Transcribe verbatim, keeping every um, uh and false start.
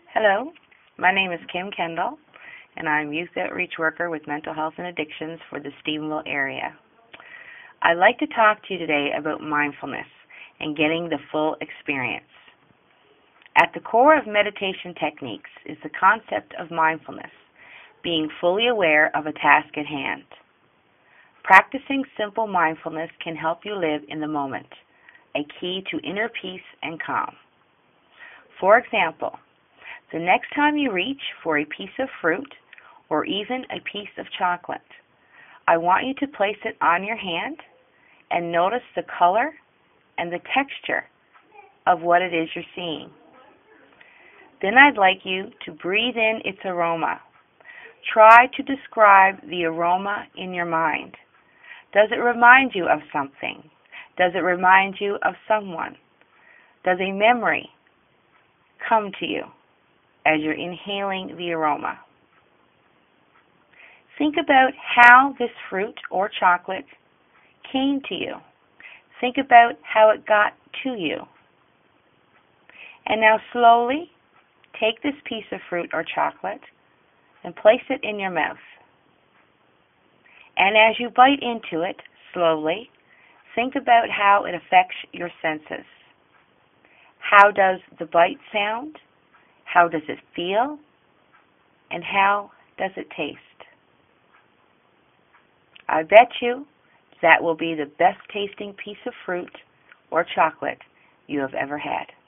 Hello, my name is Kim Kendall, and I'm Youth Outreach Worker with Mental Health and Addictions for the Stephenville area. I'd like to talk to you today about mindfulness and getting the full experience. At the core of meditation techniques is the concept of mindfulness, being fully aware of a task at hand. Practicing simple mindfulness can help you live in the moment, a key to inner peace and calm. For example, the next time you reach for a piece of fruit or even a piece of chocolate, I want you to place it on your hand and notice the color and the texture of what it is you're seeing. Then I'd like you to breathe in its aroma. Try to describe the aroma in your mind. Does it remind you of something? Does it remind you of someone? Does a memory come to you as you're inhaling the aroma? Think about how this fruit or chocolate came to you. Think about how it got to you. And now slowly take this piece of fruit or chocolate and place it in your mouth. And as you bite into it slowly, think about how it affects your senses. How does the bite sound? How does it feel? And how does it taste? I bet you that will be the best tasting piece of fruit or chocolate you have ever had.